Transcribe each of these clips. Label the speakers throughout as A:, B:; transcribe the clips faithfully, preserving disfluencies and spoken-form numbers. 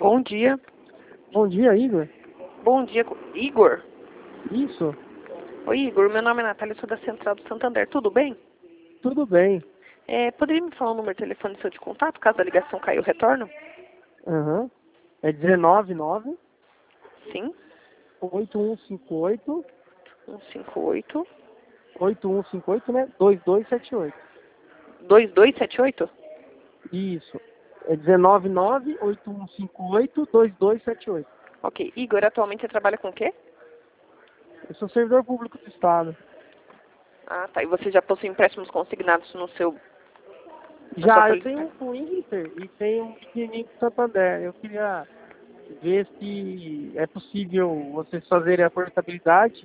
A: Bom dia.
B: Bom dia, Igor.
A: Bom dia, Igor.
B: Isso.
A: Oi, Igor. Meu nome é Natália, sou da Central do Santander. Tudo bem?
B: Tudo bem.
A: É, poderia me falar o número de telefone seu de contato, caso a ligação caia o retorno?
B: Aham. É dezenove nove
A: Sim.
B: oito um cinco oito
A: um cinco oito
B: oito um cinco oito, né? dois dois sete oito.
A: dois dois sete oito?
B: Isso. É dezenove nove oito um cinco oito dois dois sete oito.
A: Ok. Igor, atualmente você trabalha com o quê?
B: Eu sou servidor público do Estado.
A: Ah, tá. E você já possui empréstimos consignados no seu... na sua
B: Já, eu
A: folha de
B: tenho um
A: pagamento?
B: com o Inter e tenho um pequenininho com o Santander. Eu queria ver se é possível vocês fazerem a portabilidade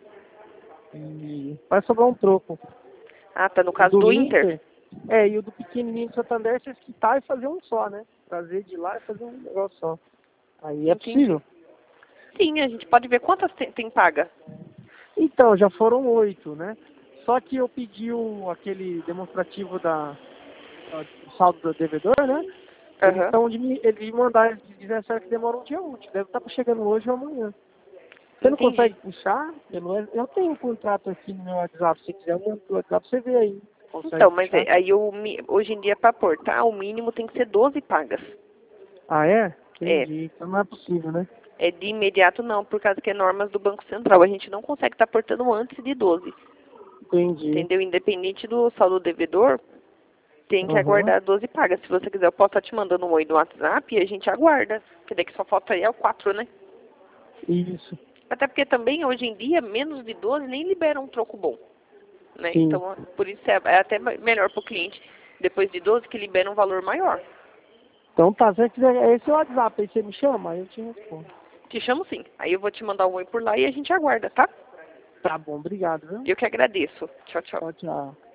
B: e vai sobrar um troco.
A: Ah, tá. No
B: O
A: caso
B: do
A: do Inter?
B: Inter, é, e o do pequenininho do Santander, vocês quitar e fazer um só, né? Trazer de lá e fazer um negócio só. Aí é
A: Entendi.
B: possível?
A: Sim, a gente pode ver quantas tem, tem paga.
B: Então, já foram oito, né? Só que eu pedi o, aquele demonstrativo da, da- do saldo do devedor, né? Eles
A: Aham.
B: estão de me, eles me mandaram, eles disseram que demora um dia útil, deve estar chegando hoje ou amanhã. Você não
A: Entendi.
B: consegue puxar? Pelo, eu tenho um contrato aqui no meu WhatsApp, se você quiser, eu mando pro WhatsApp, você vê aí. Consegue
A: Então, mas
B: puxar?
A: é- aí o mi- hoje em dia, para aportar, o mínimo tem que ser doze pagas.
B: Ah, é?
A: É.
B: Entendi. Então não é possível, né?
A: É de imediato não, por causa que é normas do Banco Central. A gente não consegue estar aportando antes de doze.
B: Entendi.
A: Entendeu? Independente do saldo devedor, tem que
B: Aham.
A: aguardar doze pagas. Se você quiser, eu posso estar te mandando um oi no WhatsApp e a gente aguarda. Porque daí que só falta aí é o quatro, né?
B: Isso.
A: Até porque também, hoje em dia, menos de doze nem libera um troco bom. Né?
B: Sim.
A: Então, por isso é, é até melhor para o cliente, depois de doze, que libera um valor maior.
B: Então tá, se você quiser, esse é o WhatsApp, aí você me chama, aí eu te respondo.
A: Te chamo sim. Aí eu vou te mandar um oi por lá e a gente aguarda, tá?
B: Tá bom, obrigado, viu?
A: Eu que agradeço. Tchau, tchau.
B: Tchau, tchau.